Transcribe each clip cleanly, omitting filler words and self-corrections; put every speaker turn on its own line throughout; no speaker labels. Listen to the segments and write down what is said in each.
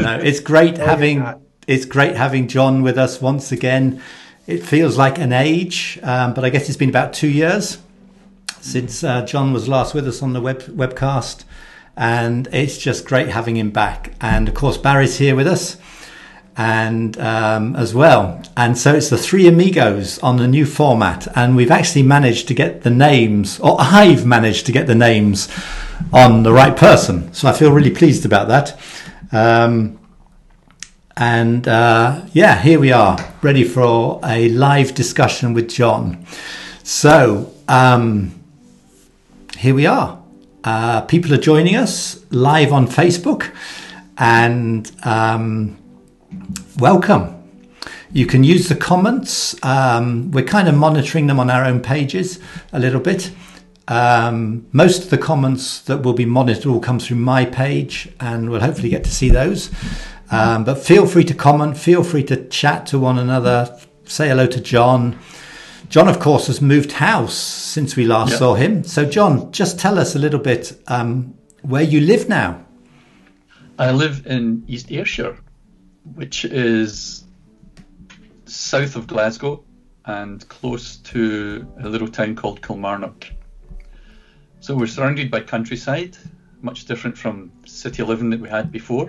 no. It's great having John with us once again. It feels like an age, but I guess it's been about 2 years since John was last with us on the webcast, and it's just great having him back. And of course, Barry's here with us, and as well. And so it's the Three Amigos on the new format, and we've actually managed to get the names, or I've managed to get the names on the right person. So I feel really pleased about that. Here we are, ready for a live discussion with John. So here we are. People are joining us live on Facebook, and welcome. You can use the comments. We're kind of monitoring them on our own pages a little bit. Most of the comments that will be monitored will come through my page, and we'll hopefully get to see those. But feel free to comment, feel free to chat to one another, say hello to John. John, of course, has moved house since we last saw him. So, John, just tell us a little bit where you live now.
I live in East Ayrshire, which is south of Glasgow and close to a little town called Kilmarnock. So we're surrounded by countryside, much different from city living that we had before.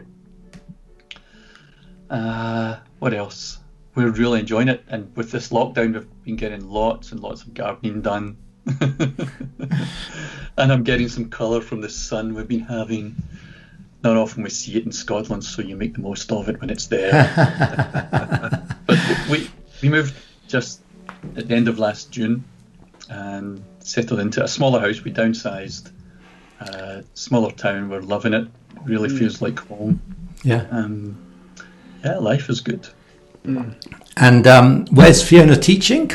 What else? We're really enjoying it, and with this lockdown we've been getting lots and lots of gardening done. And I'm getting some colour from the sun we've been having. Not often we see it in Scotland, so you make the most of it when it's there. But we moved just at the end of last June and settled into a smaller house. We downsized, smaller town. We're loving it. Really feels like home.
Yeah.
Life is good.
And where's Fiona teaching?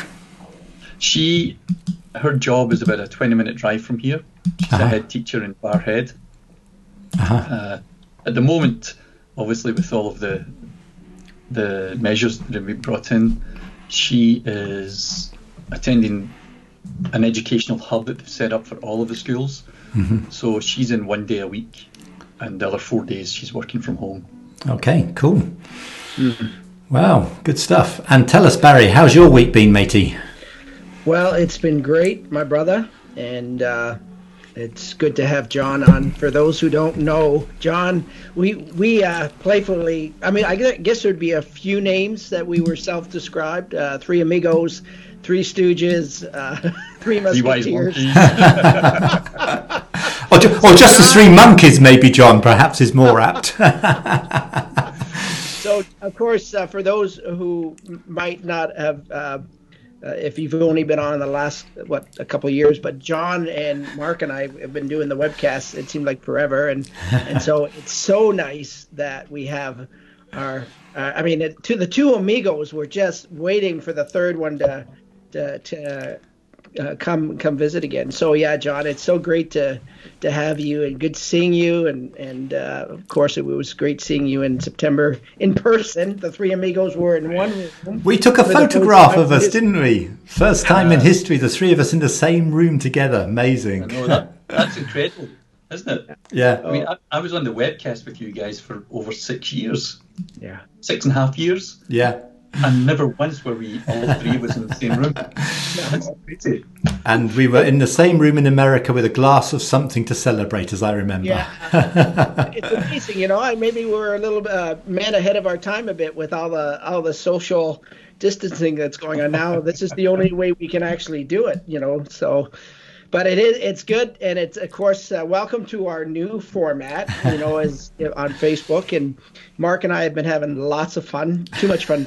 Her job is about a 20-minute drive from here. She's a head teacher in Barrhead. At the moment, obviously, with all of the measures that have been brought in, she is attending an educational hub that they've set up for all of the schools. Mm-hmm. So she's in 1 day a week, and the other 4 days she's working from home.
Okay, cool. Mm-hmm. Wow, good stuff. And tell us, Barry, how's your week been, matey?
Well, it's been great, my brother, and it's good to have John on. For those who don't know, John, we playfully, I guess there'd be a few names that we were self-described, Three Amigos, Three Stooges, Three Musketeers.
or just the Three Monkeys, maybe, John, perhaps is more apt.
So, of course, for those who might not have, if you've only been on in the last, a couple of years, but John and Mark and I have been doing the webcasts, it seemed like forever. And so it's so nice that we have to the two amigos, we're just waiting for the third one to come visit again. So yeah, John, it's so great to have you, and good seeing you, and of course it was great seeing you in September in person. The Three Amigos were in one room.
We took a photograph of us, didn't we? First time in history, the three of us in the same room together. Amazing.
I know, that's incredible, isn't it?
Yeah.
I was on the webcast with you guys for over 6 years.
Yeah.
6.5 years.
Yeah.
And never once were we all three of us in the same room. That's crazy.
And we were in the same room in America with a glass of something to celebrate, as I remember.
Yeah, it's amazing, maybe we're a little man ahead of our time a bit with all the social distancing that's going on now. This is the only way we can actually do it, So, but it's good, and it's of course welcome to our new format, as on Facebook. And Mark and I have been having lots of fun, too much fun,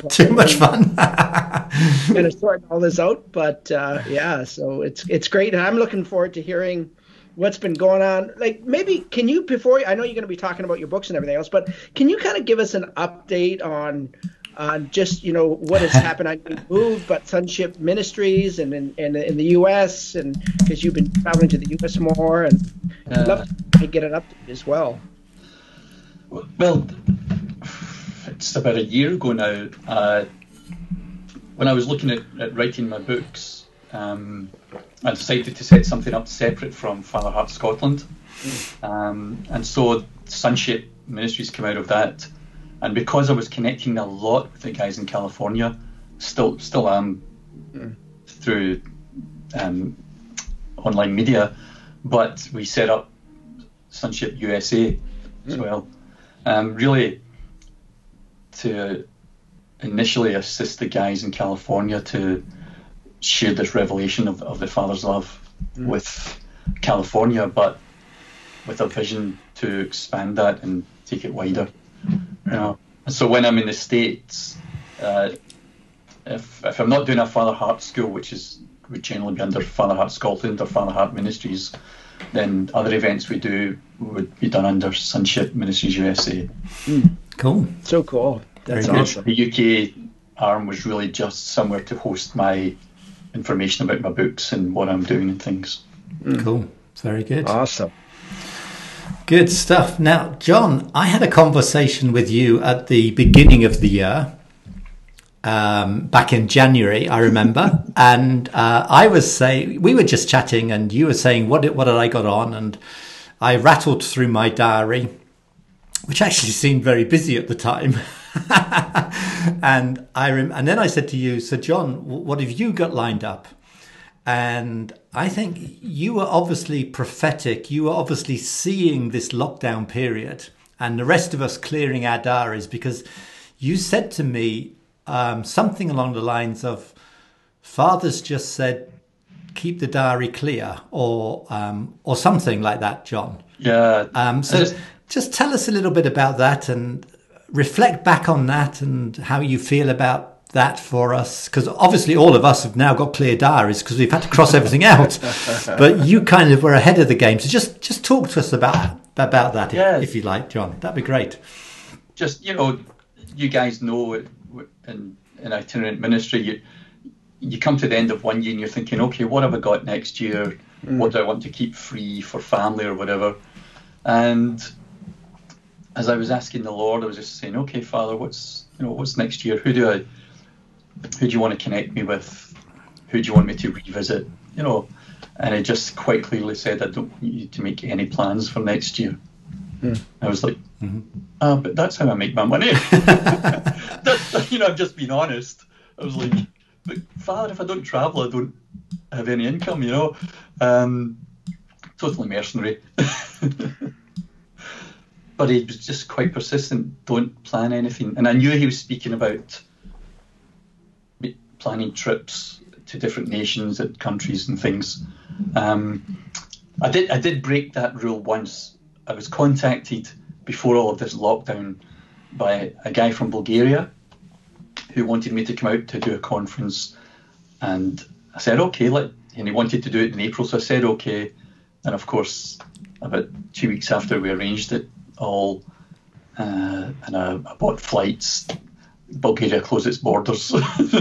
kind of sorting all this out. But so it's great, and I'm looking forward to hearing what's been going on. Like, maybe can you, before, I know you're going to be talking about your books and everything else, but can you kind of give us an update on just what has happened? I moved, but Sonship Ministries and in the U.S. and because you've been traveling to the U.S. more, and I'd love to get an update as well.
Well, it's about a year ago now. When I was looking at writing my books, I decided to set something up separate from Father Heart Scotland, and so Sonship Ministries came out of that. And because I was connecting a lot with the guys in California, still am through online media, but we set up Sonship USA as well, really to initially assist the guys in California to share this revelation of the Father's love with California, but with a vision to expand that and take it wider. So when I'm in the States, if I'm not doing a Father Heart school, which would generally be under Father Heart Scotland or Father Heart Ministries, then other events we do would be done under Sonship Ministries USA.
Cool.
So cool. That's awesome.
The UK arm was really just somewhere to host my information about my books and what I'm doing and things.
Cool. Very good.
Awesome.
Good stuff. Now, John, I had a conversation with you at the beginning of the year, back in January, I remember, and we were just chatting, and you were saying, what did I got on? And I rattled through my diary, which actually seemed very busy at the time. and then I said to you, so John, what have you got lined up? And I think you were obviously prophetic. You were obviously seeing this lockdown period and the rest of us clearing our diaries, because you said to me something along the lines of, Father's just said, keep the diary clear, or something like that, John.
Yeah.
Just tell us a little bit about that and reflect back on that and how you feel about that for us, because obviously all of us have now got clear diaries because we've had to cross everything out, but you kind of were ahead of the game. So just talk to us about that, if you like, John. That'd be great.
Just, you guys know in itinerant ministry, you come to the end of one year and you're thinking, okay, what have I got next year? What do I want to keep free for family or whatever? And as I was asking the Lord, I was just saying, okay, Father, what's next year? Who do you want to connect me with? Who do you want me to revisit? And I just quite clearly said, I don't want you to make any plans for next year. I was like, but that's how I make my money. I'm just being honest. I was like, but Father, if I don't travel, I don't have any income, totally mercenary. But he was just quite persistent. Don't plan anything. And I knew he was speaking about planning trips to different nations and countries and things. I did break that rule once. I was contacted before all of this lockdown by a guy from Bulgaria who wanted me to come out to do a conference, and I said okay, and he wanted to do it in April, so I said okay. And of course, about 2 weeks after we arranged it all, and I bought flights, Bulgaria closed its borders.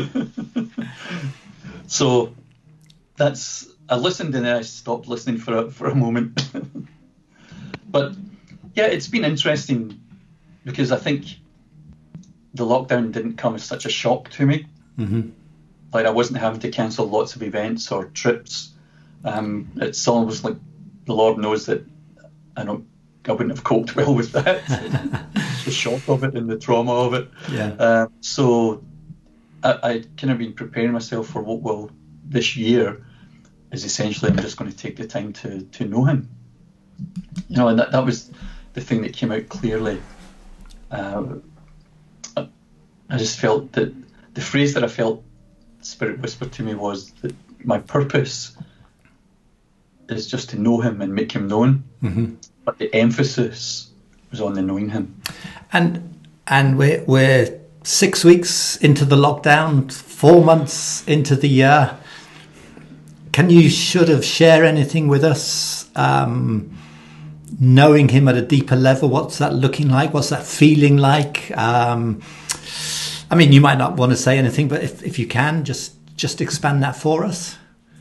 So I listened and then I stopped listening for a moment. But yeah, it's been interesting because I think the lockdown didn't come as such a shock to me. Like I wasn't having to cancel lots of events or trips. It's almost like the Lord knows that I wouldn't have coped well with that. The shock of it and the trauma of it.
Yeah.
So I kind of been preparing myself for what will this year is essentially I'm just going to take the time to know him. And that was the thing that came out clearly. I just felt that the phrase that I felt Spirit whispered to me was that my purpose is just to know him and make him known. But the emphasis was on the knowing him.
And we're 6 weeks into the lockdown, 4 months into the year. Can you share anything with us? Knowing him at a deeper level, what's that looking like? What's that feeling like? I mean, you might not want to say anything, but if you can, just expand that for us.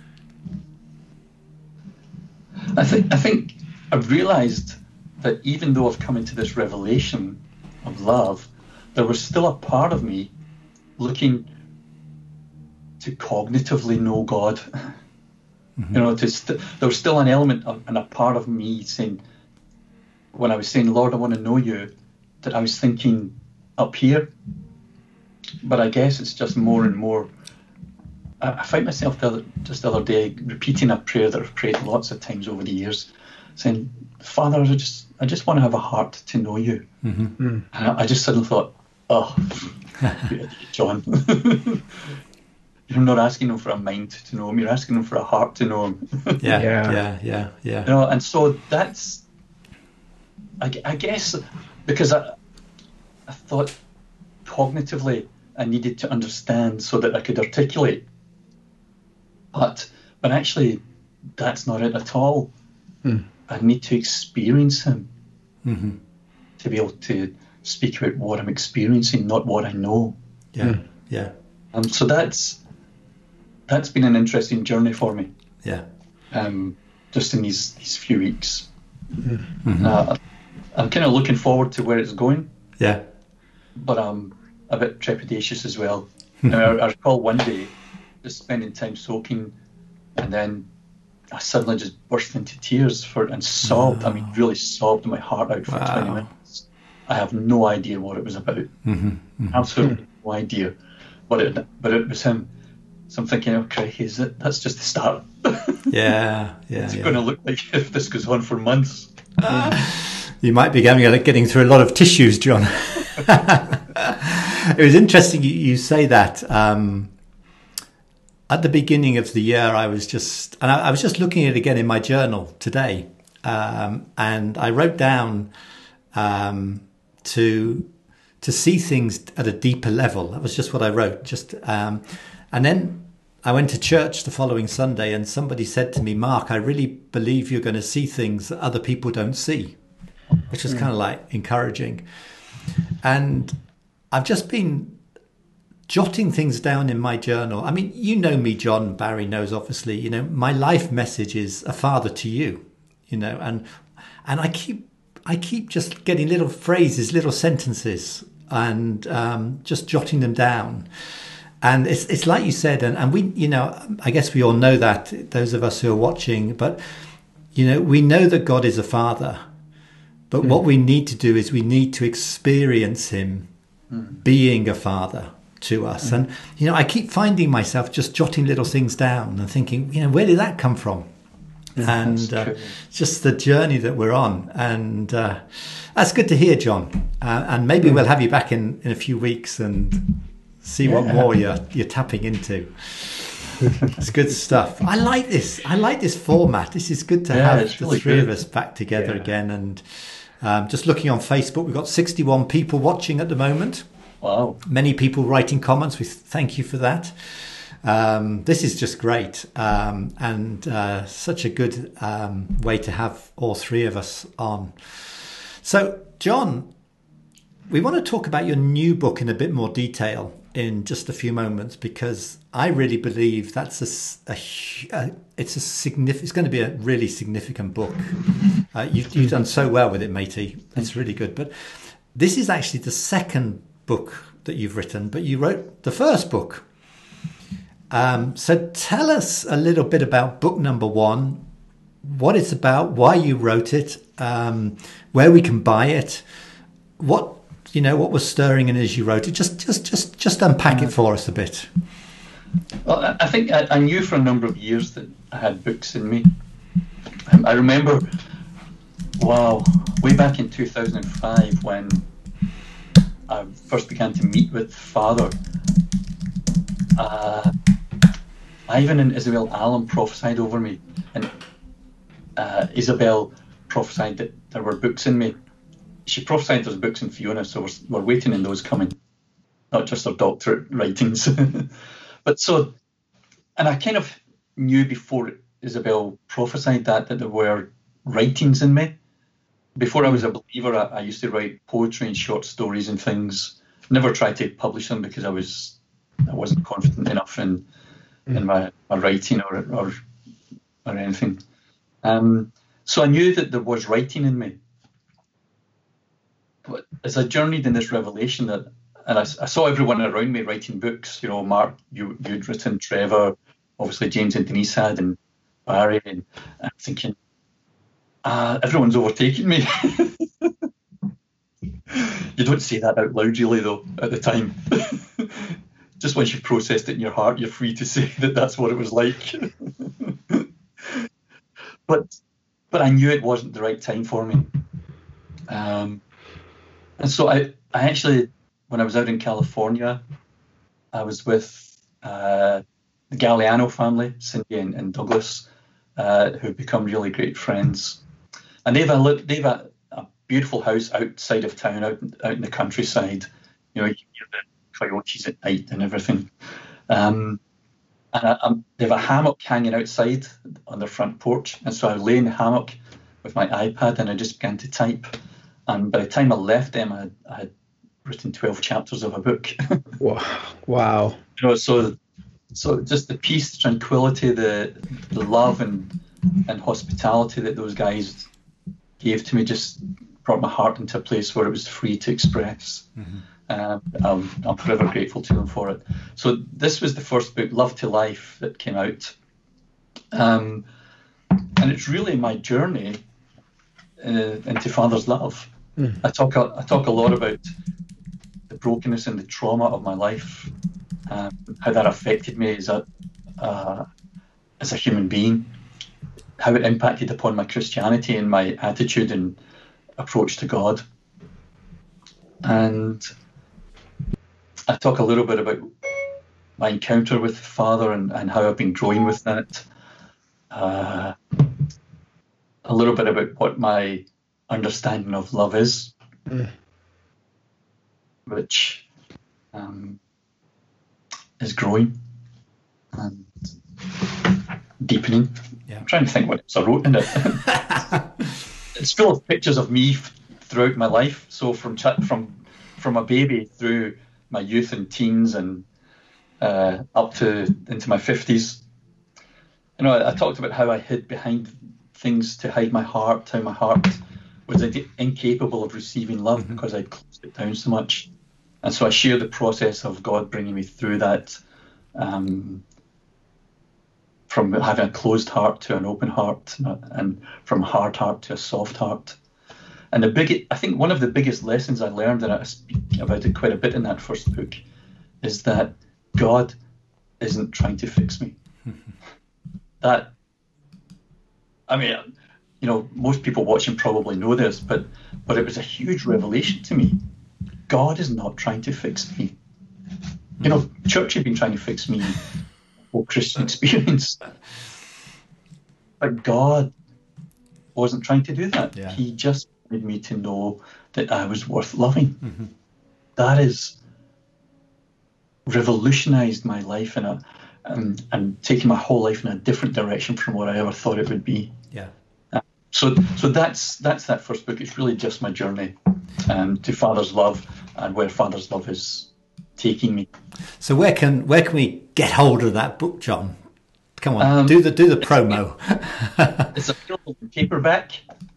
I think I've realised that even though I've come into this revelation of love, there was still a part of me looking to cognitively know God. There was still an element and a part of me saying, when I was saying, Lord, I want to know you, that I was thinking up here. But I guess it's just more and more. I find myself just the other day repeating a prayer that I've prayed lots of times over the years, saying, Father, I just want to have a heart to know you. And I just suddenly thought, oh, John, you're not asking him for a mind to know him, you're asking him for a heart to know him.
Yeah.
You know, and so that's, I guess, because I thought cognitively I needed to understand so that I could articulate. But actually, that's not it at all. I need to experience him to be able to speak about what I'm experiencing, not what I know. So that's been an interesting journey for me. Just in these few weeks. I'm kind of looking forward to where it's going. But I'm a bit trepidatious as well. I recall one day just spending time soaking, and then I suddenly just burst into tears and sobbed. I mean, really sobbed my heart out for 20 minutes. I have no idea what it was about. Absolutely no idea. But it was him. So I'm thinking, oh, crikey, that's just the start. It's going to look like if this goes on for months.
You might be getting through a lot of tissues, John. It was interesting you say that. At the beginning of the year, I was just looking at it again in my journal today, and I wrote down to see things at a deeper level. That was just what I wrote. And then I went to church the following Sunday, and somebody said to me, Mark, I really believe you're going to see things that other people don't see, which was kind of like encouraging. And I've just been jotting things down in my journal. I mean, you know me, John, Barry knows, obviously, you know, my life message is a father to you, you know, and I keep just getting little phrases, little sentences, and just jotting them down. And it's like you said, and we, you know, I guess we all know that, those of us who are watching, but, you know, we know that God is a father, but what we need to do is we need to experience him being a father to us. And, you know, I keep finding myself just jotting little things down and thinking, you know, where did that come from? And just the journey that we're on. And that's good to hear, John. And maybe we'll have you back in a few weeks and see what more you're tapping into. It's good stuff. I like this format. This is good to have the three of us back together again. And just looking on Facebook, we've got 61 people watching at the moment.
Wow.
Many people writing comments. We thank you for that. This is just great. And such a good way to have all three of us on. So, John, we want to talk about your new book in a bit more detail in just a few moments, because I really believe that's it's going to be a really significant book. You've done so well with it, matey. It's really good. But this is actually the second book that you've written, but you wrote the first book. So tell us a little bit about book number one, what it's about, why you wrote it, where we can buy it, what was stirring in as you wrote it. Just unpack it for us a bit.
Well, I think I knew for a number of years that I had books in me. I remember, way back in 2005 when I first began to meet with Father, Ivan and Isabel Allen prophesied over me, and Isabel prophesied that there were books in me. She prophesied there's books in Fiona, so we're waiting on those coming, not just her doctorate writings. And I kind of knew before Isabel prophesied that there were writings in me. Before I was a believer, I used to write poetry and short stories and things. Never tried to publish them because I wasn't confident enough in my writing or anything. So I knew that there was writing in me. But as I journeyed in this revelation, and I saw everyone around me writing books, you know, Mark, you'd written, Trevor, obviously James and Denise had, and Barry, and I'm thinking, everyone's overtaking me. You don't say that out loud, really, though, at the time. Just once you've processed it in your heart, you're free to say that that's what it was like. but I knew it wasn't the right time for me. And so I actually, when I was out in California, I was with the Galliano family, Cindy and Douglas, who've become really great friends. And they've a beautiful house outside of town, out in the countryside. You know, you can hear the coyotes at night and everything. And they have a hammock hanging outside on their front porch. And so I lay in the hammock with my iPad and I just began to type. And by the time I left them, I had written 12 chapters of a book.
Wow.
You know, so just the peace, the tranquility, the love and hospitality that those guys gave to me just brought my heart into a place where it was free to express. I'm forever grateful to them for it. So this was the first book, Love to Life, that came out. And it's really my journey into Father's love. I talk a lot about the brokenness and the trauma of my life, how that affected me as a human being, how it impacted upon my Christianity and my attitude and approach to God. And I talk a little bit about my encounter with the Father and how I've been growing with that. A little bit about what my understanding of love is, which is growing and deepening. Yeah. I'm trying to think what else I wrote in it. It's full of pictures of me throughout my life. So from a baby through my youth and teens and up to into my 50s. You know, I talked about how I hid behind things to hide my heart, how my heart was incapable of receiving love because I'd closed it down so much. And so I share the process of God bringing me through that, from having a closed heart to an open heart, and from a hard heart to a soft heart. And I think one of the biggest lessons I learned, and I speak about it quite a bit in that first book, is that God isn't trying to fix me. That, I mean, you know, most people watching probably know this, but it was a huge revelation to me. God is not trying to fix me. You know, church had been trying to fix me whole Christian experience, but God wasn't trying to do that. Yeah. He just wanted me to know that I was worth loving. That has revolutionized my life and taken my whole life in a different direction from what I ever thought it would be.
Yeah.
So that's that first book. It's really just my journey to Father's love and where Father's love is taking me.
So where can we get hold of that book, John? Come on, do the promo.
It's available in paperback,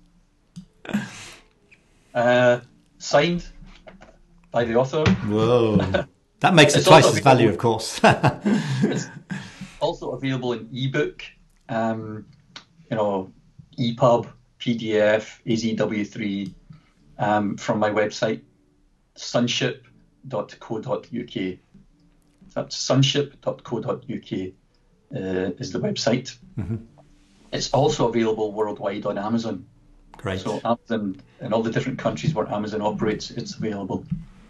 signed by the author.
Whoa, that makes it twice as value, of course.
It's also available in ebook, you know, EPUB, PDF, AZW3, from my website, sonship.co.uk. That's sonship.co.uk is the website. It's also available worldwide on Amazon.
Great.
So Amazon, in all the different countries where Amazon operates, it's available.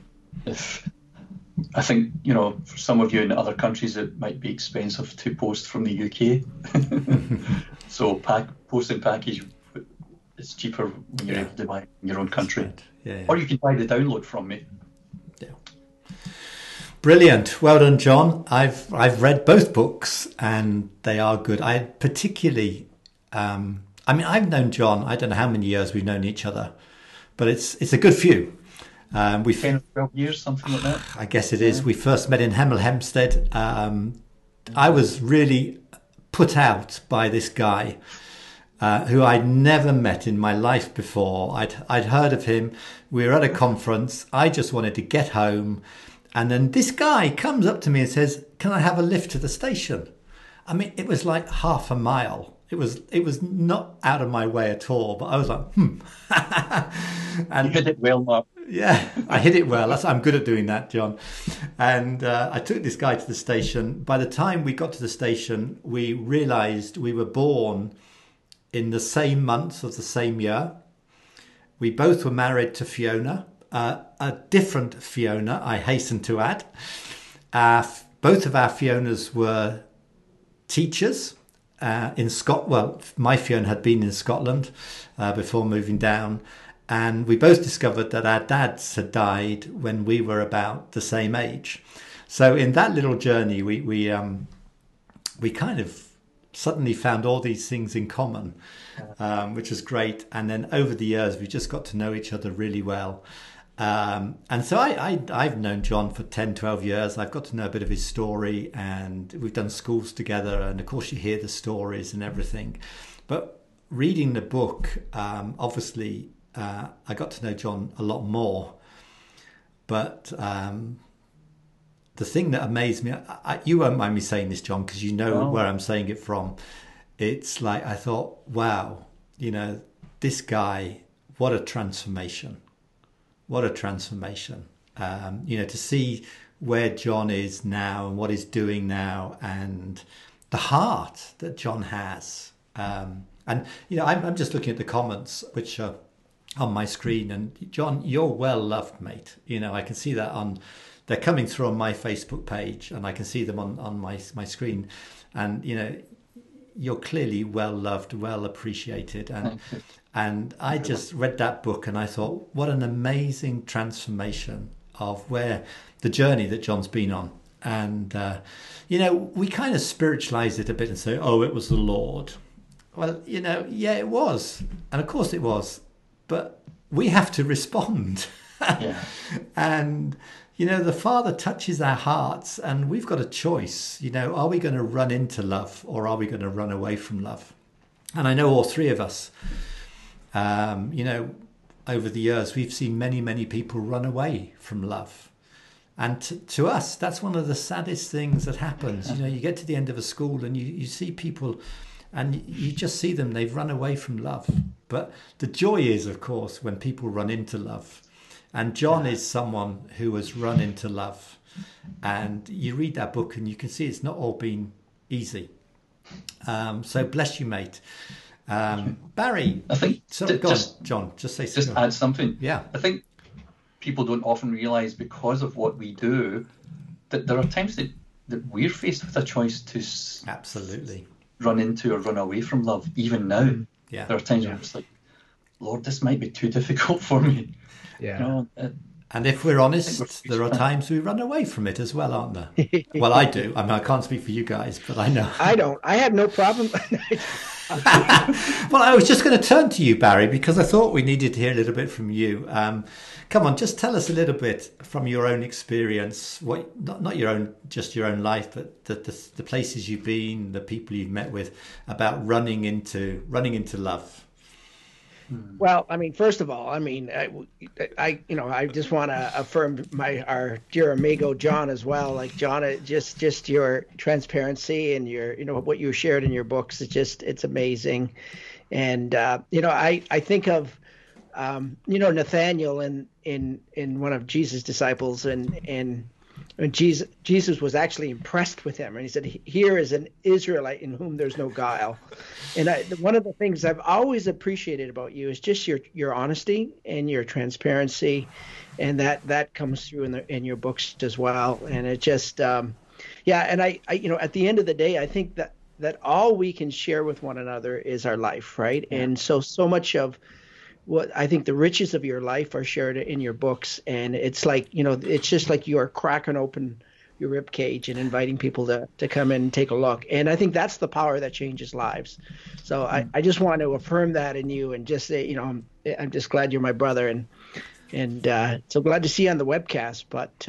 I think, you know, for some of you in other countries, it might be expensive to post from the UK. So post and package, it's cheaper when you're able to buy it in your own country. Yeah. Or you can buy the download from me.
Yeah. Brilliant. Well done, John. I've read both books and they are good. I particularly, I've known John, I don't know how many years we've known each other, but it's a good few.
10 or 12 years, something like that.
I guess it is. We first met in Hemel Hempstead. I was really put out by this guy who I'd never met in my life before. I'd heard of him. We were at a conference. I just wanted to get home. And then this guy comes up to me and says, "Can I have a lift to the station?" I mean, it was like half a mile. it was not out of my way at all. But I was like,
and you hit it well, Mark.
Yeah, I hit it well. I'm good at doing that, John. And I took this guy to the station. By the time we got to the station, we realised we were born in the same month of the same year. We both were married to Fiona, a different Fiona, I hasten to add. Both of our Fionas were teachers in Scotland. Well, my Fiona had been in Scotland before moving down. And we both discovered that our dads had died when we were about the same age. So in that little journey, we kind of suddenly found all these things in common, which was great. And then over the years, we just got to know each other really well. And so I've known John for 10, 12 years. I've got to know a bit of his story, and we've done schools together. And of course, you hear the stories and everything. But reading the book, obviously, I got to know John a lot more. But the thing that amazed me, you won't mind me saying this, John, because you know where I'm saying it from. It's like I thought, wow, this guy, what a transformation. What a transformation. To see where John is now and what he's doing now, and the heart that John has. I'm just looking at the comments, which are on my screen, and John, you're well loved, mate. I can see that they're coming through on my Facebook page, and I can see them on my screen, and you're clearly well loved, well appreciated, and I just read that book and I thought, what an amazing transformation of where the journey that John's been on. And we kind of spiritualize it a bit and say, oh, it was the Lord. Well, yeah, it was, and of course it was. But we have to respond. Yeah. And, the Father touches our hearts, and we've got a choice. Are we going to run into love, or are we going to run away from love? And I know all three of us, over the years, we've seen many, many people run away from love. And to us, that's one of the saddest things that happens. You get to the end of a school and you see people, and you just see them, they've run away from love. But the joy is, of course, when people run into love. And John is someone who has run into love. And you read that book and you can see it's not all been easy. So bless you, mate. Barry,
I think
John, just say
something. Just add something.
Yeah.
I think people don't often realise, because of what we do, that there are times that we're faced with a choice to
absolutely
run into or run away from love, even now.
Yeah.
There are times where it's like, Lord, this might be too difficult for me.
Yeah.
And if we're honest, there are times we run away from it as well, aren't there? Well, I do. I mean, I can't speak for you guys, but I know.
I don't. I have no problem.
Well, I was just going to turn to you, Barry, because I thought we needed to hear a little bit from you. Come on, just tell us a little bit from your own experience, not your own, just your own life, but the places you've been, the people you've met with, about running into love.
Well, I mean, first of all, I mean, I just want to affirm our dear amigo John as well. Like, John, just your transparency and your, what you shared in your books. It's amazing. And I think of Nathaniel in one of Jesus' disciples, and Jesus was actually impressed with him, and he said, "Here is an Israelite in whom there's no guile." And one of the things I've always appreciated about you is just your honesty and your transparency, and that comes through in your books as well. And it just, And I at the end of the day, I think that all we can share with one another is our life, right? Yeah. And so much of what I think the riches of your life are shared in your books, and it's like, it's just like you are cracking open your rib cage and inviting people to come in and take a look. And I think that's the power that changes lives. So I just want to affirm that in you, and just say, I'm just glad you're my brother, and so glad to see you on the webcast. But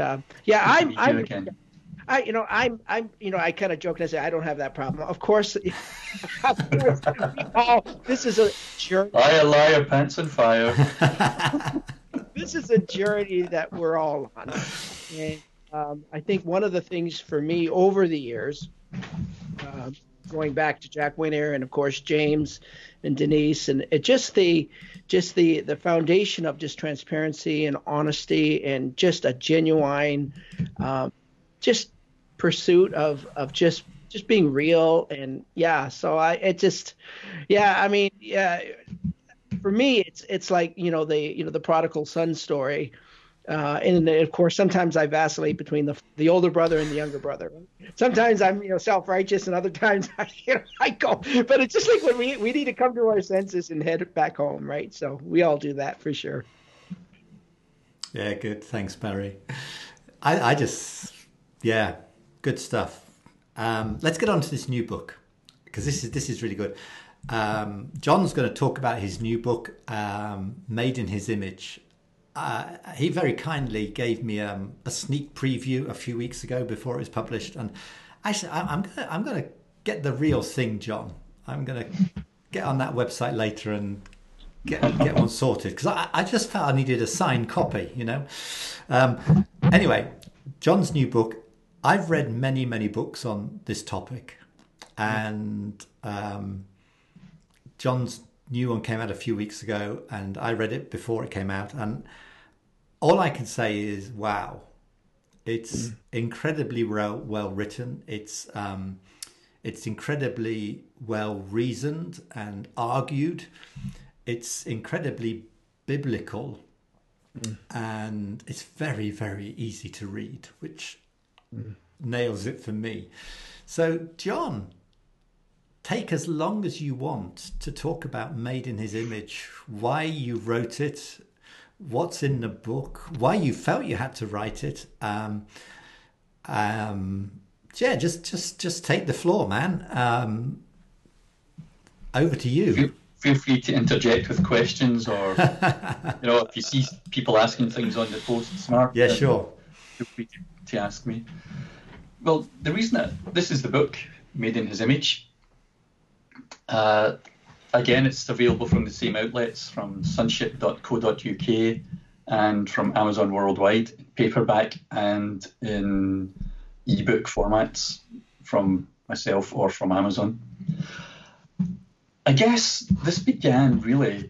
I kind of joke and I say I don't have that problem. Of course, this is a journey.
Liar, pants on fire.
This is a journey that we're all on. And I think one of the things for me over the years, going back to Jack Winter and of course James and Denise, and it just the foundation of just transparency and honesty and just a genuine just pursuit of just being real. And yeah, so I mean, yeah, for me it's like the prodigal son story. And of course, sometimes I vacillate between the older brother and the younger brother. Sometimes I'm self-righteous, and other times I go. But it's just like when we need to come to our senses and head back home, right? So we all do that for sure.
Yeah, good. Thanks, Barry. I just, yeah, good stuff. Let's get on to this new book, because this is really good. John's going to talk about his new book, Made in His Image. He very kindly gave me a sneak preview a few weeks ago before it was published, and actually, I'm gonna get the real thing, John. I'm gonna get on that website later and get one sorted, because I just felt I needed a signed copy, Anyway, John's new book. I've read many books on this topic, and John's new one came out a few weeks ago, and I read it before it came out, and all I can say is, wow, it's incredibly well written. It's incredibly well reasoned and argued. It's incredibly biblical, and it's very, very easy to read, which nails it for me. So, John, take as long as you want to talk about Made in His Image, why you wrote it, what's in the book, why you felt you had to write it. Just take the floor, man. Over to you.
Feel free to interject with questions, or if you see people asking things on the posts, Mark.
Yeah, sure.
Feel free to ask me. Well, the reason that this is the book, Made in His Image. Again, it's available from the same outlets, from sunship.co.uk and from Amazon worldwide, in paperback and in ebook formats from myself or from Amazon. I guess this began really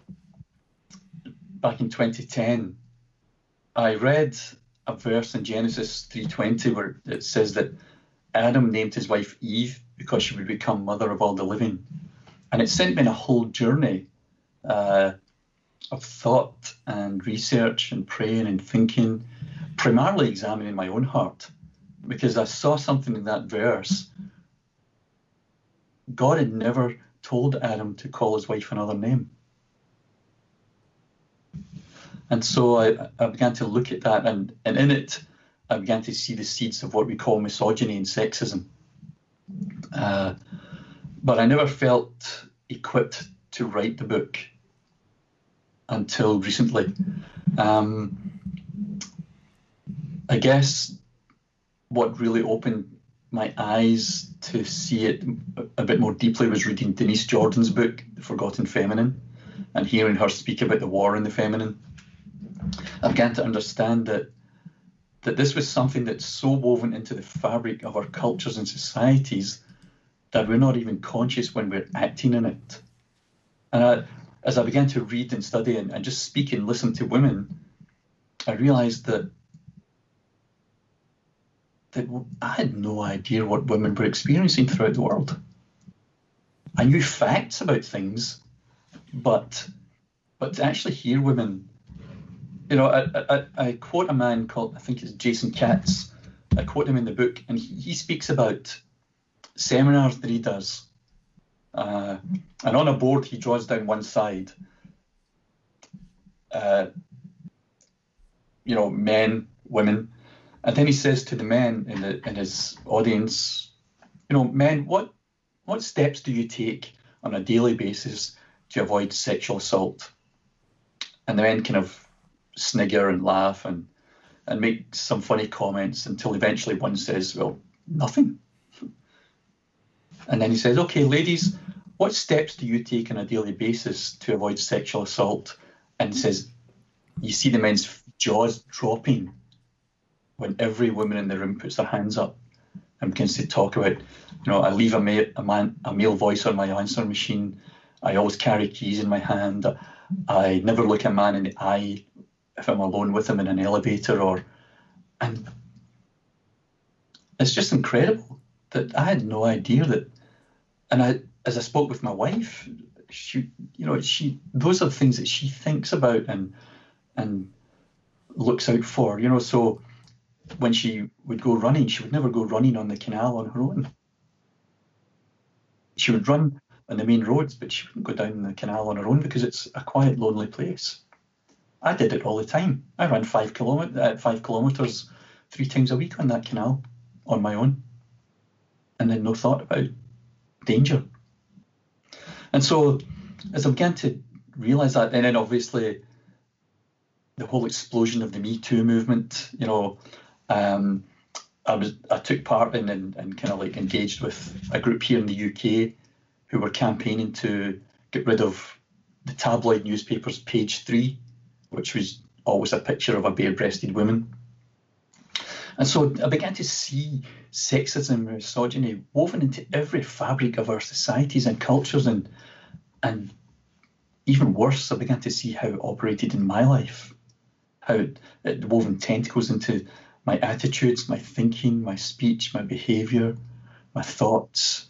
back in 2010. I read a verse in Genesis 3:20 where it says that Adam named his wife Eve because she would become mother of all the living. And it sent me on a whole journey of thought and research and praying and thinking, primarily examining my own heart, because I saw something in that verse. God had never told Adam to call his wife another name. And so I began to look at that, and in it, I began to see the seeds of what we call misogyny and sexism. But I never felt equipped to write the book until recently. I guess what really opened my eyes to see it a bit more deeply was reading Denise Jordan's book, The Forgotten Feminine, and hearing her speak about the war in the feminine. I began to understand that this was something that's so woven into the fabric of our cultures and societies that we're not even conscious when we're acting in it. And as I began to read and study and just speak and listen to women, I realized that I had no idea what women were experiencing throughout the world. I knew facts about things, but to actually hear women, I quote a man called, I think it's Jason Katz. I quote him in the book, and he speaks about seminars that he does. And on a board, he draws down one side, men, women. And then he says to the men in his audience, men, what steps do you take on a daily basis to avoid sexual assault? And the men kind of snigger and laugh and make some funny comments until eventually one says, well, nothing. And then he says, okay, ladies, what steps do you take on a daily basis to avoid sexual assault? And he says, you see the men's jaws dropping when every woman in the room puts their hands up. and begins to talk about, I leave a male voice on my answer machine. I always carry keys in my hand. I never look a man in the eye if I'm alone with him in an elevator. And it's just incredible that I had no idea that. And as I spoke with my wife, she those are the things that she thinks about and looks out for. So when she would go running, she would never go running on the canal on her own. She would run on the main roads, but she wouldn't go down the canal on her own because it's a quiet, lonely place. I did it all the time. I ran 5 kilometers 3 times a week on that canal on my own, and then no thought about danger. And so as I began to realize that, and then obviously the whole explosion of the Me Too movement, I took part in and kind of like engaged with a group here in the UK who were campaigning to get rid of the tabloid newspaper's Page 3, which was always a picture of a bare-breasted woman. And so I began to see sexism and misogyny woven into every fabric of our societies and cultures, and even worse, I began to see how it operated in my life, how it woven tentacles into my attitudes, my thinking, my speech, my behaviour, my thoughts.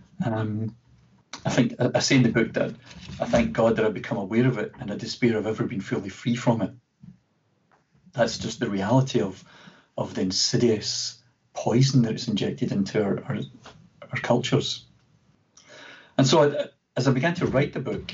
I think I say in the book that I thank God that I've become aware of it, and I despair of ever being fully free from it. That's just the reality of the insidious poison that is injected into our cultures. And so as I began to write the book,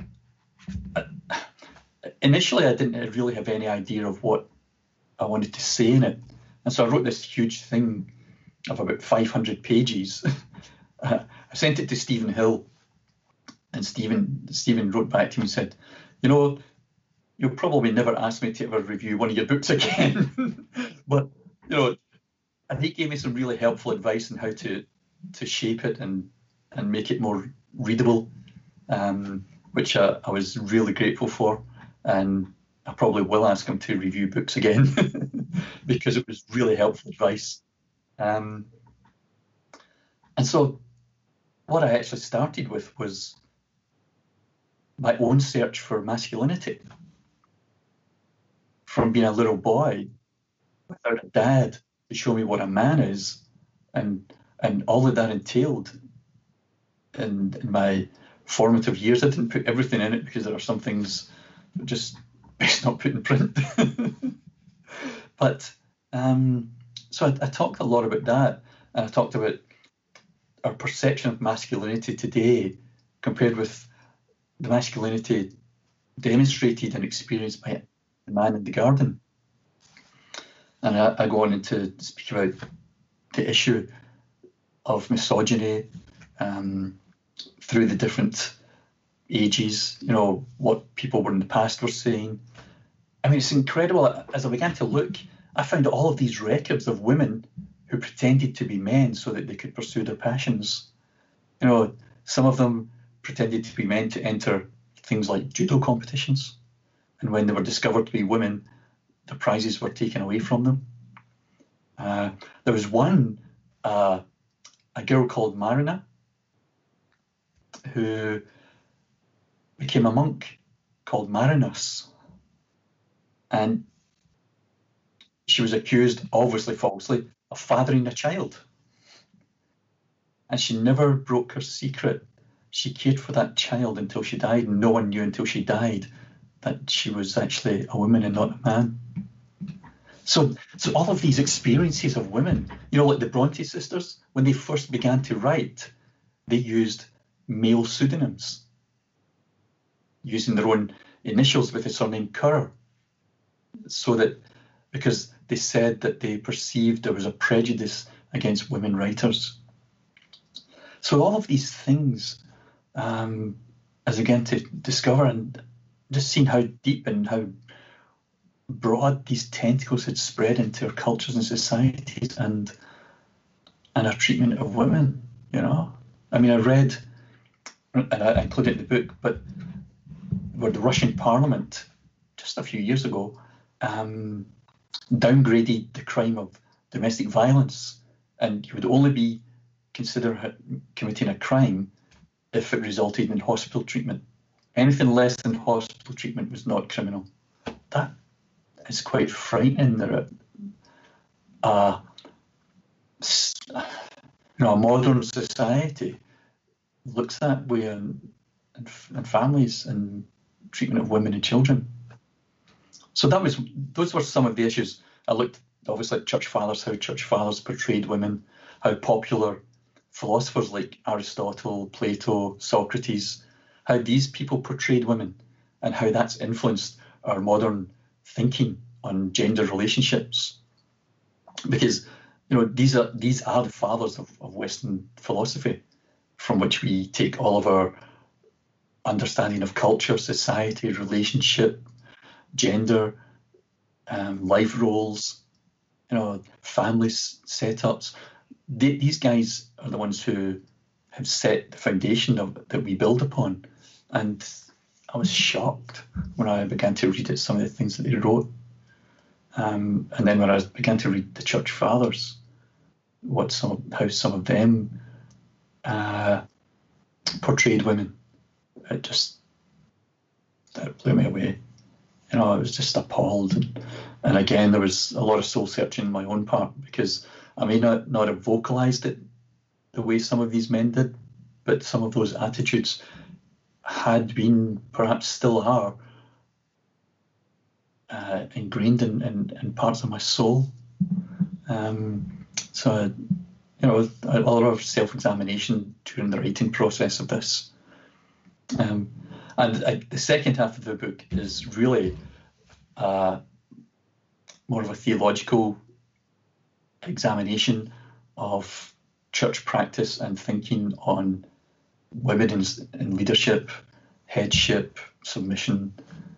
initially I didn't really have any idea of what I wanted to say in it. And so I wrote this huge thing of about 500 pages. I sent it to Stephen Hill, and Stephen wrote back to me and said, you'll probably never ask me to ever review one of your books again. But, and he gave me some really helpful advice on how to shape it and make it more readable, which I was really grateful for. And I probably will ask him to review books again because it was really helpful advice. And so what I actually started with was my own search for masculinity. From being a little boy without a dad to show me what a man is, and all that entailed in my formative years. I didn't put everything in it because there are some things that just best not put in print. But so I talked a lot about that, and I talked about our perception of masculinity today compared with the masculinity demonstrated and experienced by the man in the garden. And I go on to speak about the issue of misogyny through the different ages, what people were in the past were saying. I mean, it's incredible. As I began to look, I found all of these records of women who pretended to be men so that they could pursue their passions. Some of them pretended to be men to enter things like judo competitions. And when they were discovered to be women, the prizes were taken away from them. There was one, a girl called Marina, who became a monk called Marinus. And she was accused, obviously falsely, of fathering a child. And she never broke her secret. She cared for that child until she died, and no one knew until she died that she was actually a woman and not a man. So all of these experiences of women, like the Bronte sisters, when they first began to write, they used male pseudonyms, using their own initials with the surname Currer, because they said that they perceived there was a prejudice against women writers. So all of these things, as again to discover and just seeing how deep and how broad these tentacles had spread into our cultures and societies and our treatment of women, I mean, I read, and I included it in the book, but where the Russian parliament just a few years ago downgraded the crime of domestic violence and you would only be considered committing a crime if it resulted in hospital treatment. Anything less than hospital treatment was not criminal. That is quite frightening. That a modern society looks that way in families and treatment of women and children. So those were some of the issues. I looked obviously at church fathers, how church fathers portrayed women, how popular philosophers like Aristotle, Plato, Socrates, how these people portrayed women, and how that's influenced our modern thinking on gender relationships. Because these are the fathers of Western philosophy, from which we take all of our understanding of culture, society, relationship, gender, life roles, family setups. These guys are the ones who have set the foundation that we build upon. And I was shocked when I began to read some of the things that they wrote. And then when I began to read the church fathers, how some of them portrayed women, that blew me away. I was just appalled. And again, there was a lot of soul searching on my own part, because I may not have vocalized it the way some of these men did, but some of those attitudes had been, perhaps still are, ingrained in parts of my soul. So, a lot of self-examination during the writing process of this. And the second half of the book is really more of a theological examination of church practice and thinking on women in leadership, headship, submission,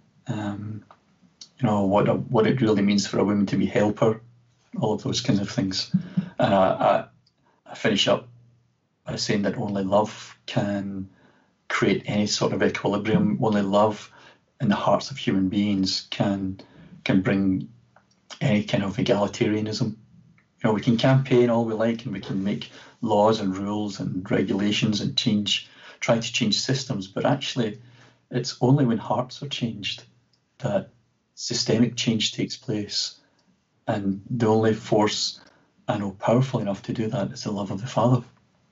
what it really means for a woman to be helper, all of those kinds of things. And I finish up by saying that only love can create any sort of equilibrium. Only love in the hearts of human beings can bring any kind of egalitarianism. We can campaign all we like, and we can make laws and rules and regulations and try to change systems, but actually it's only when hearts are changed that systemic change takes place. And the only force I know powerful enough to do that is the love of the Father.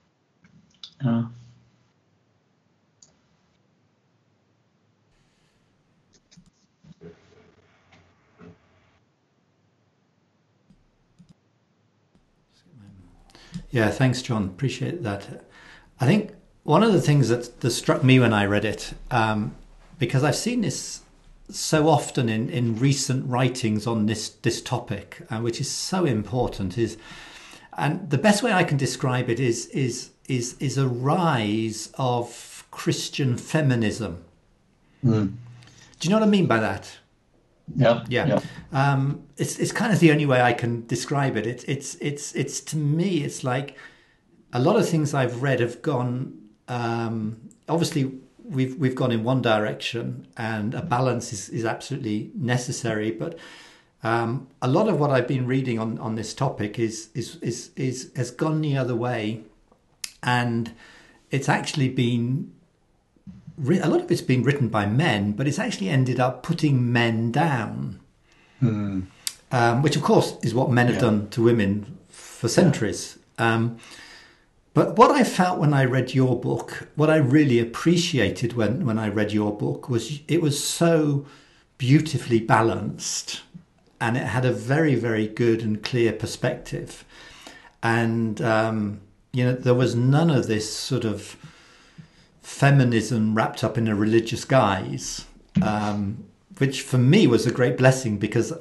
Yeah, thanks, John. Appreciate that. I think one of the things that struck me when I read it, because I've seen this so often in recent writings on this topic, which is so important, and the best way I can describe it is a rise of Christian feminism. Do you know what I mean by that?
Yeah.
It's kind of the only way I can describe it. It's to me, it's like a lot of things I've read have gone. Obviously, we've gone in one direction, and a balance is absolutely necessary. But a lot of what I've been reading on this topic has gone the other way, and it's actually been. A lot of it's been written by men, but it's actually ended up putting men down, which of course is what men have done to women for centuries. But what I felt when I read your book, what I really appreciated when I read your book, was it was so beautifully balanced, and it had a very, very good and clear perspective. And, there was none of this sort of feminism wrapped up in a religious guise, which for me was a great blessing, because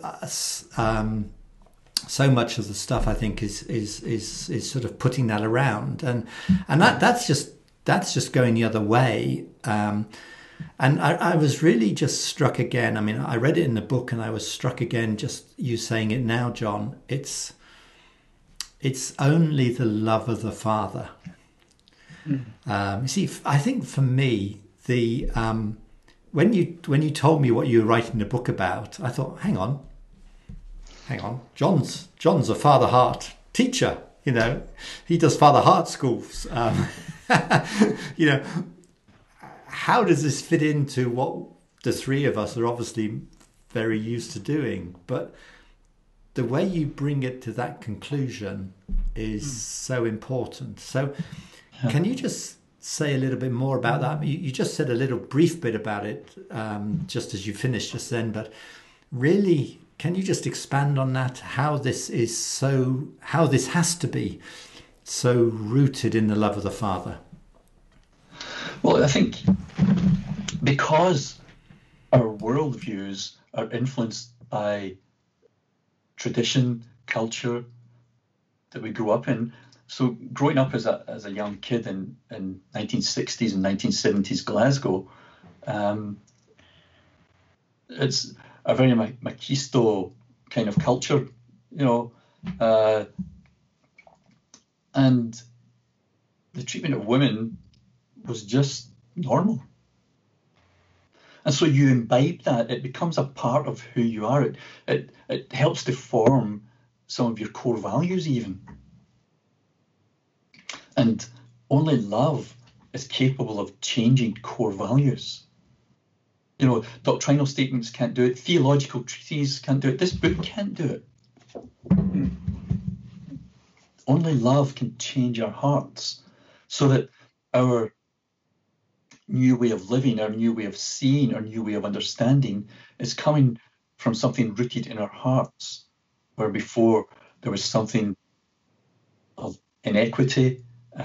so much of the stuff I think is sort of putting that around, and that's just going the other way. And I was really just struck again. I mean, I read it in the book, and I was struck again just you saying it now, John. It's only the love of the Father. You see, I think for me, when you told me what you were writing the book about, I thought, hang on, John's a Father Heart teacher. you know, he does Father Hart schools. You know, how does this fit into what the three of us are obviously very used to doing? But the way you bring it to that conclusion is so important. So can you just say a little bit more about that? You just said a little brief bit about it just as you finished just then, but really, can you just expand on that? How this has to be so rooted in the love of the Father?
Well, I think because our worldviews are influenced by tradition, culture that we grew up in. So growing up as a young kid in 1960s and 1970s Glasgow, it's a very machisto kind of culture, you know, and the treatment of women was just normal. And so you imbibe that, it becomes a part of who you are. It helps to form some of your core values even. And only love is capable of changing core values. You know, doctrinal statements can't do it, theological treatises can't do it, this book can't do it. Only love can change our hearts so that our new way of living, our new way of seeing, our new way of understanding is coming from something rooted in our hearts, where before there was something of inequity,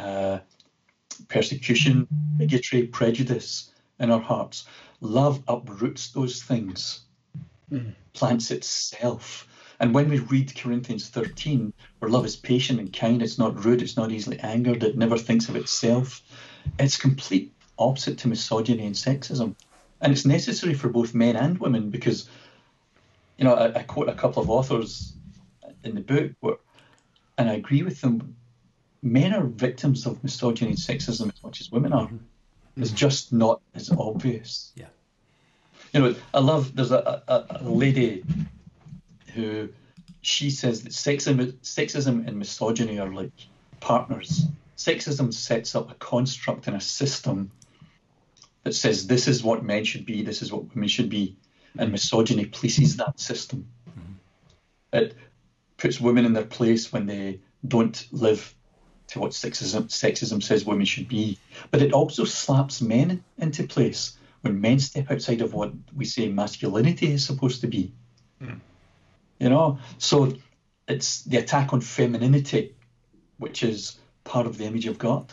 persecution, bigotry, prejudice in our hearts. Love uproots those things, plants itself. And when we read Corinthians 13, where love is patient and kind, it's not rude, it's not easily angered, it never thinks of itself, it's complete opposite to misogyny and sexism. And it's necessary for both men and women because, you know, I quote a couple of authors in the book, and I agree with them, men are victims of misogyny and sexism as much as women are. It's just not as obvious.
Yeah.
You know, I love, there's a lady who, she says that sexism and misogyny are like partners. Sexism sets up a construct and a system that says this is what men should be, this is what women should be, and misogyny polices that system. It puts women in their place when they don't live to what sexism says women should be. But it also slaps men into place when men step outside of what we say masculinity is supposed to be. You know, so it's the attack on femininity, which is part of the image of God.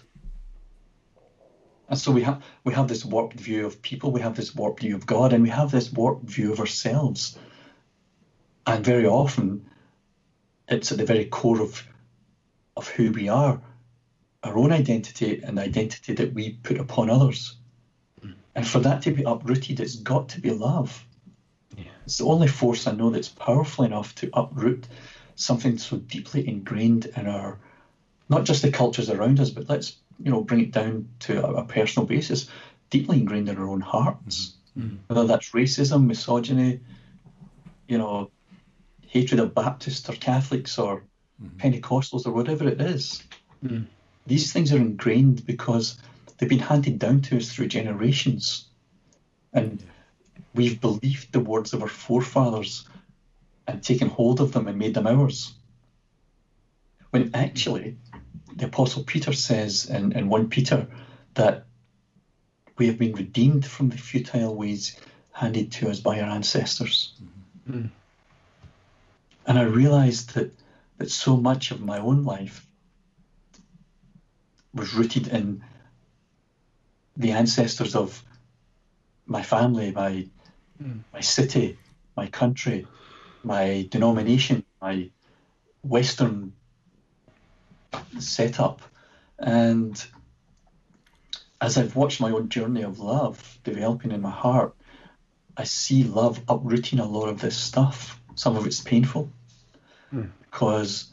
And so we have this warped view of people, we have this warped view of God, and we have this warped view of ourselves. And very often, it's at the very core of who we are, our own identity and the identity that we put upon others. And for that to be uprooted, it's got to be love. Yeah. It's the only force I know that's powerful enough to uproot something so deeply ingrained in our, not just the cultures around us, but let's, you know, bring it down to a personal basis, deeply ingrained in our own hearts. Whether that's racism, misogyny, you know, hatred of Baptists or Catholics or Pentecostals or whatever it is. These things are ingrained because they've been handed down to us through generations. And we've believed the words of our forefathers and taken hold of them and made them ours. When actually, the Apostle Peter says in 1 Peter that we have been redeemed from the futile ways handed to us by our ancestors. And I realized that so much of my own life was rooted in the ancestors of my family, my city, my country, my denomination, my Western setup. And as I've watched my own journey of love developing in my heart, I see love uprooting a lot of this stuff. Some of it's painful because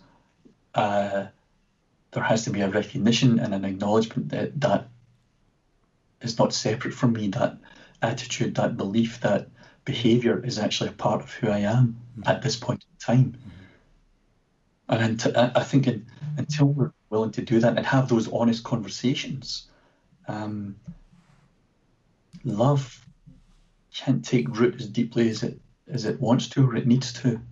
there has to be a recognition and an acknowledgement that is not separate from me, that attitude, that belief, that behaviour is actually a part of who I am at this point in time. And I think in until we're willing to do that and have those honest conversations, love can't take root as deeply as it wants to or it needs to.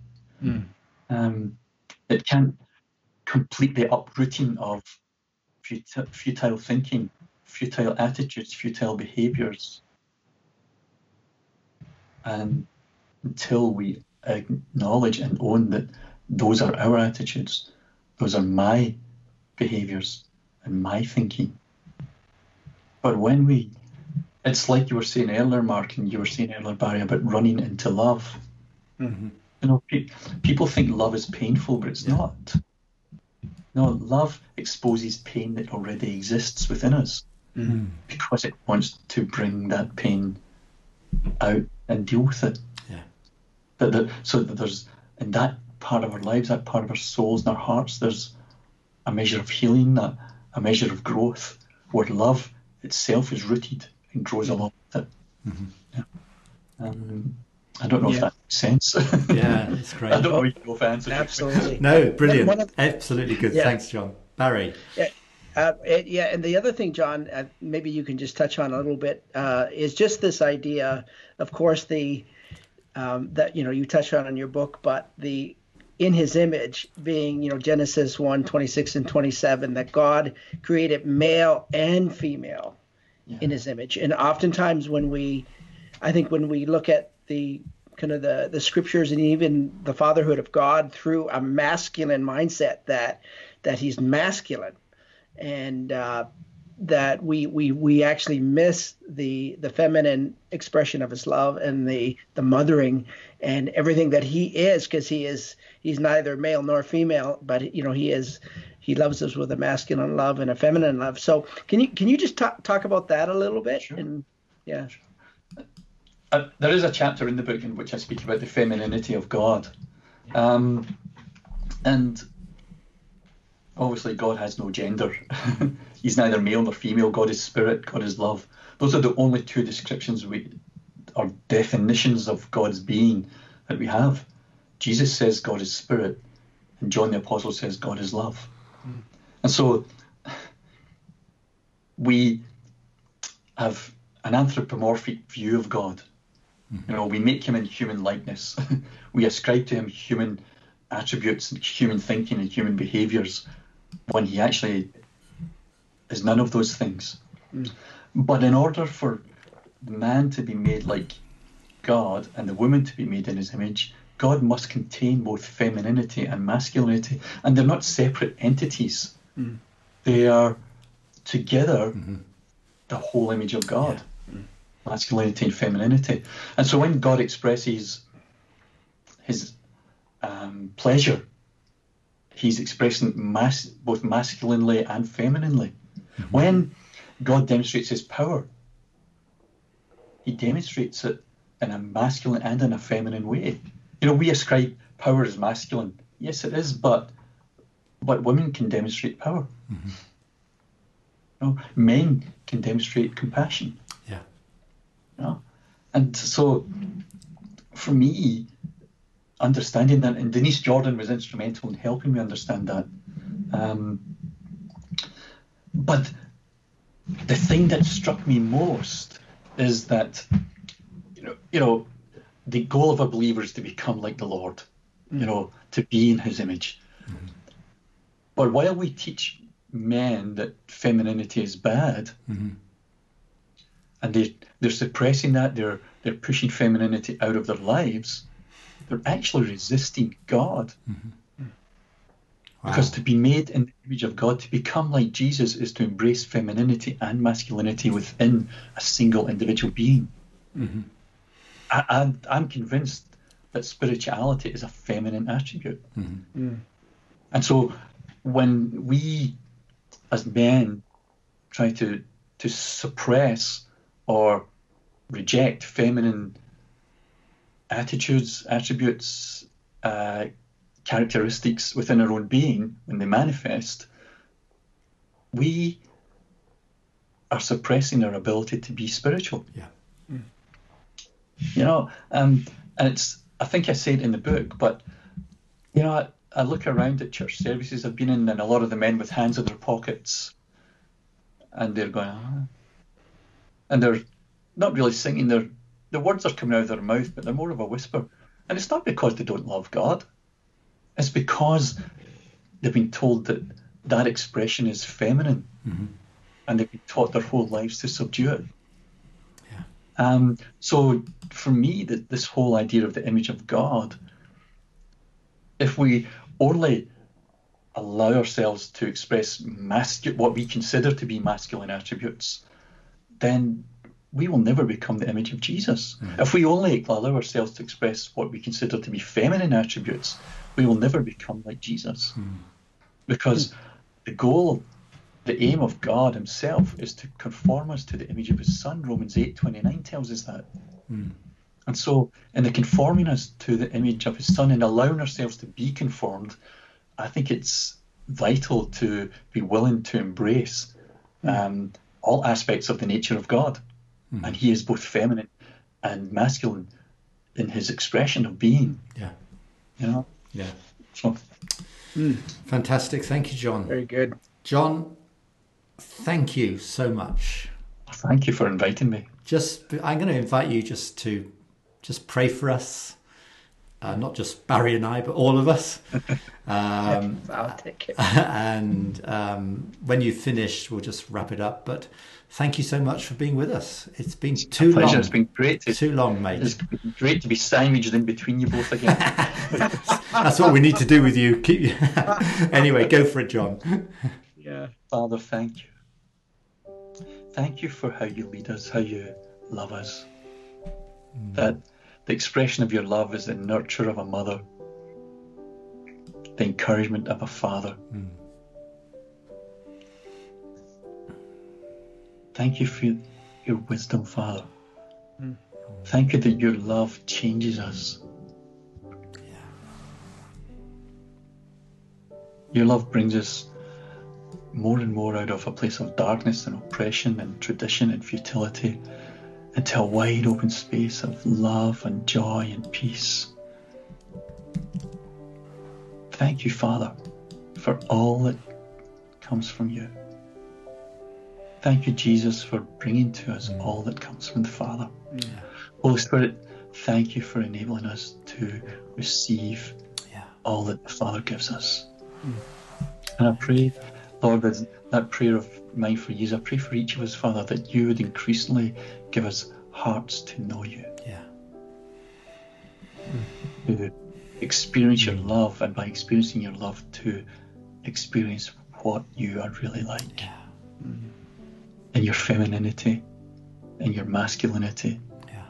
It can't complete the uprooting of futile thinking, futile attitudes, futile behaviors. And until we acknowledge and own that those are our attitudes, those are my behaviors and my thinking. But when it's like you were saying earlier, Mark, and you were saying earlier, Barry, about running into love. You know, people think love is painful, but it's not. No, love exposes pain that already exists within us because it wants to bring that pain out and deal with it. So that there's, in that part of our lives, that part of our souls and our hearts, there's a measure of healing, a measure of growth, where love itself is rooted and grows along with it. I don't know if that makes sense.
Yeah, it's great.
I don't know if you've answered.
Absolutely.
No, brilliant. Absolutely good. Yeah. Thanks, John. Barry.
And the other thing, John, maybe you can just touch on a little bit, is just this idea, of course, that you touched on in your book, but the in his image being, Genesis 1:26 and 27, that God created male and female in his image. And oftentimes when we look at the kind of the scriptures and even the fatherhood of God through a masculine mindset, that he's masculine, and that we actually miss the feminine expression of his love and the mothering and everything that he is, because he's neither male nor female, but he loves us with a masculine love and a feminine love. So can you just talk about that a little bit?
Sure.
And
there is a chapter in the book in which I speak about the femininity of God, and obviously God has no gender. He's neither male nor female. God is spirit. God is love. Those are the only two descriptions or definitions of God's being that we have. Jesus says God is spirit, and John the Apostle says God is love. And so we have an anthropomorphic view of God. We make him in human likeness. We ascribe to him human attributes and human thinking and human behaviors, when he actually is none of those things. But in order for the man to be made like God and the woman to be made in his image, God must contain both femininity and masculinity, and they're not separate entities. They are together the whole image of God. Masculinity and femininity. And so when God expresses his pleasure, he's expressing both masculinely and femininely. When God demonstrates his power, he demonstrates it in a masculine and in a feminine way. We ascribe power as masculine. Yes, it is, but women can demonstrate power. Men can demonstrate compassion. And so, for me, understanding that, and Denise Jordan was instrumental in helping me understand that. But the thing that struck me most is that, the goal of a believer is to become like the Lord, to be in his image. But while we teach men that femininity is bad, and they're suppressing that, they're pushing femininity out of their lives, they're actually resisting God. Because to be made in the image of God, to become like Jesus, is to embrace femininity and masculinity within a single individual being. I'm convinced that spirituality is a feminine attribute. And so when we as men try to suppress or reject feminine attitudes, attributes, characteristics within our own being, when they manifest, we are suppressing our ability to be spiritual. And it's, I think I say it in the book, but I look around at church services I've been in, and a lot of the men with hands in their pockets, and they're going, and they're not really singing. The words are coming out of their mouth, but they're more of a whisper. And it's not because they don't love God. It's because they've been told that expression is feminine, and they've been taught their whole lives to subdue it. Yeah. So for me, this whole idea of the image of God, if we only allow ourselves to express what we consider to be masculine attributes, then we will never become the image of Jesus. If we only allow ourselves to express what we consider to be feminine attributes, we will never become like Jesus. Because the goal, the aim of God himself is to conform us to the image of his Son. Romans 8:29 tells us that. And so in the conforming us to the image of his Son and allowing ourselves to be conformed, I think it's vital to be willing to embrace all aspects of the nature of God. And he is both feminine and masculine in his expression of being.
Yeah.
You know?
Yeah.
So,
fantastic. Thank you, John.
Very good.
John, thank you so much.
Thank you for inviting me.
I'm going to invite you to pray for us. Not just Barry and I, but all of us.
I'll take it.
And when you've finished, we'll just wrap it up. But thank you so much for being with us. It's been too long.
It's been great.
Too long, mate.
It's been great to be sandwiched in between you both again.
That's what we need to do with you. Anyway, go for it, John.
Yeah.
Father, thank you. Thank you for how you lead us, how you love us. That the expression of your love is the nurture of a mother, the encouragement of a father. Thank you for your wisdom, Father. Thank you that your love changes us. Your love brings us more and more out of a place of darkness and oppression and tradition and futility into a wide open space of love and joy and peace. Thank you, Father, for all that comes from you. Thank you, Jesus, for bringing to us all that comes from the Father. Holy Spirit, thank you for enabling us to receive all that the Father gives us. And I pray, Lord, that prayer of mine for you, I pray for each of us, Father, that you would increasingly give us hearts to know you. To experience your love, and by experiencing your love, to experience what you are really like. In your femininity, in your masculinity.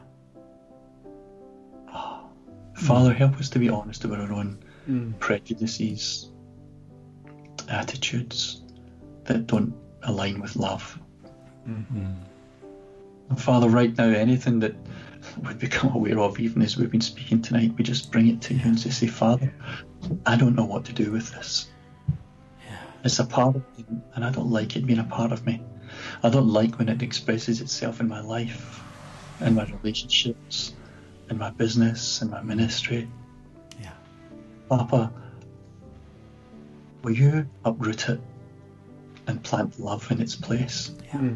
Father, help us to be honest about our own prejudices, attitudes that don't align with love. And Father, right now, anything that we've become aware of, even as we've been speaking tonight, we just bring it to you and just say, Father, I don't know what to do with this. It's a part of me, and I don't like it being a part of me. I don't like when it expresses itself in my life, in my relationships, in my business, in my ministry. Papa, will you uproot it and plant love in its place?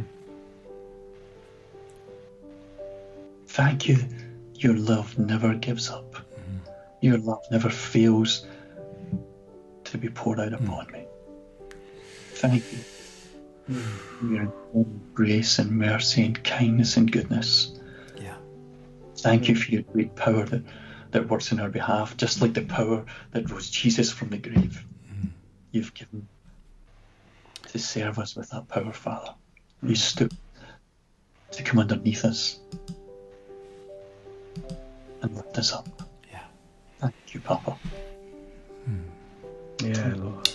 Thank you. Your love never gives up. Your love never fails to be poured out upon me. Thank you for your grace and mercy and kindness and goodness. Thank you for your great power that works in our behalf, just like the power that rose Jesus from the grave. You've given to serve us with that power, Father. You stooped to come underneath us and lift us up. Thank you, Papa.
Yeah, Lord.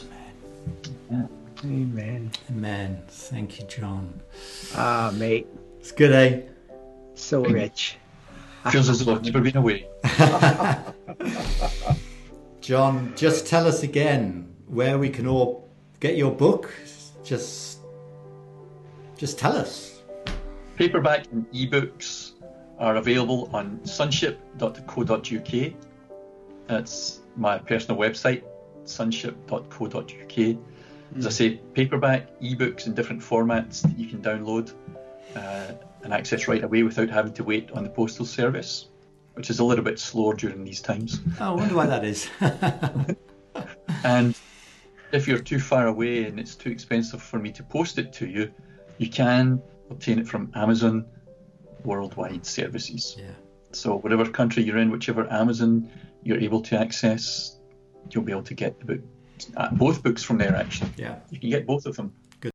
Amen.
Amen. Thank you, John.
Ah, mate.
It's good, eh?
So rich.
Feels as though I've never been away.
John, just tell us again where we can all get your book. Just tell us.
Paperback and ebooks are available on sonship.co.uk. That's my personal website, sunship.co.uk. As I say, paperback, ebooks in different formats that you can download and access right away without having to wait on the postal service, which is a little bit slower during these times.
Oh, I wonder why that is.
And if you're too far away and it's too expensive for me to post it to you, you can obtain it from Amazon worldwide services.
Yeah.
So whatever country you're in, whichever Amazon you're able to access, you'll be able to get the book, both books from there actually.
Yeah.
You can get both of them.